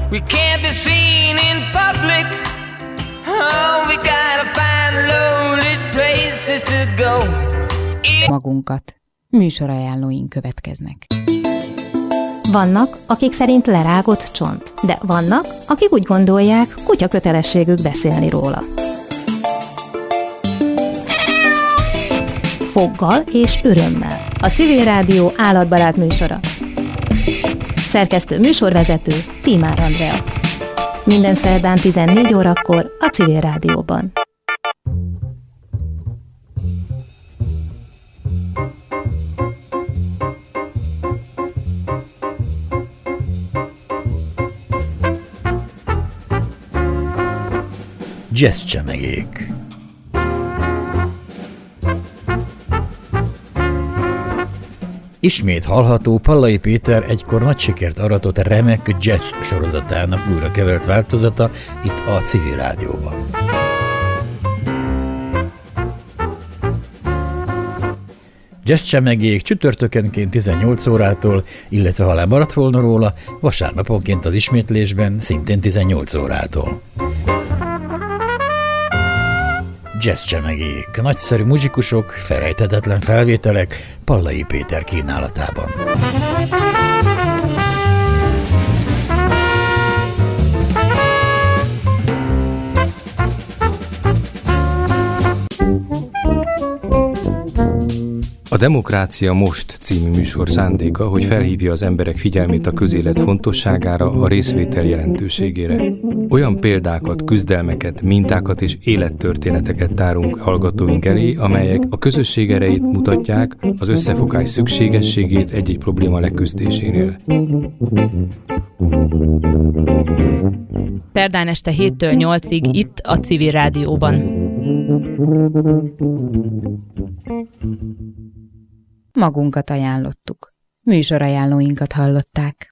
We can't be seen in public. Oh, we gotta find lonely places to go. Magunkat. Műsorajánlóink következnek. Vannak, akik szerint lerágott csont, de vannak, akik úgy gondolják, kutya kötelességük beszélni róla. Foggal és örömmel. A Civil Rádió állatbarát műsora. Szerkesztő műsorvezető Tímár Andrea. Minden szerdán 14 órakor a Civil Rádióban. Jazzcsemegék. Ismét hallható Pallai Péter egykor nagy sikert aratott remek jazz sorozatának újra kevert változata itt a Civil Rádióban. Jazzcsemegék csütörtökenként 18 órától, illetve ha lemaradt volna róla, vasárnaponként az ismétlésben szintén 18 órától. Jazzcsemegék, nagyszerű muzsikusok, felejthetetlen felvételek Pallai Péter kínálatában. A Demokrácia Most című műsor szándéka, hogy felhívja az emberek figyelmét a közélet fontosságára, a részvétel jelentőségére. Olyan példákat, küzdelmeket, mintákat és élettörténeteket tárunk hallgatóink elé, amelyek a közösség erejét mutatják, az összefogás szükségességét egy-egy probléma leküzdésénél. Szerdán este 7-től 8-ig itt a Civil Rádióban. Magunkat ajánlottuk. Műsorajánlóinkat hallották.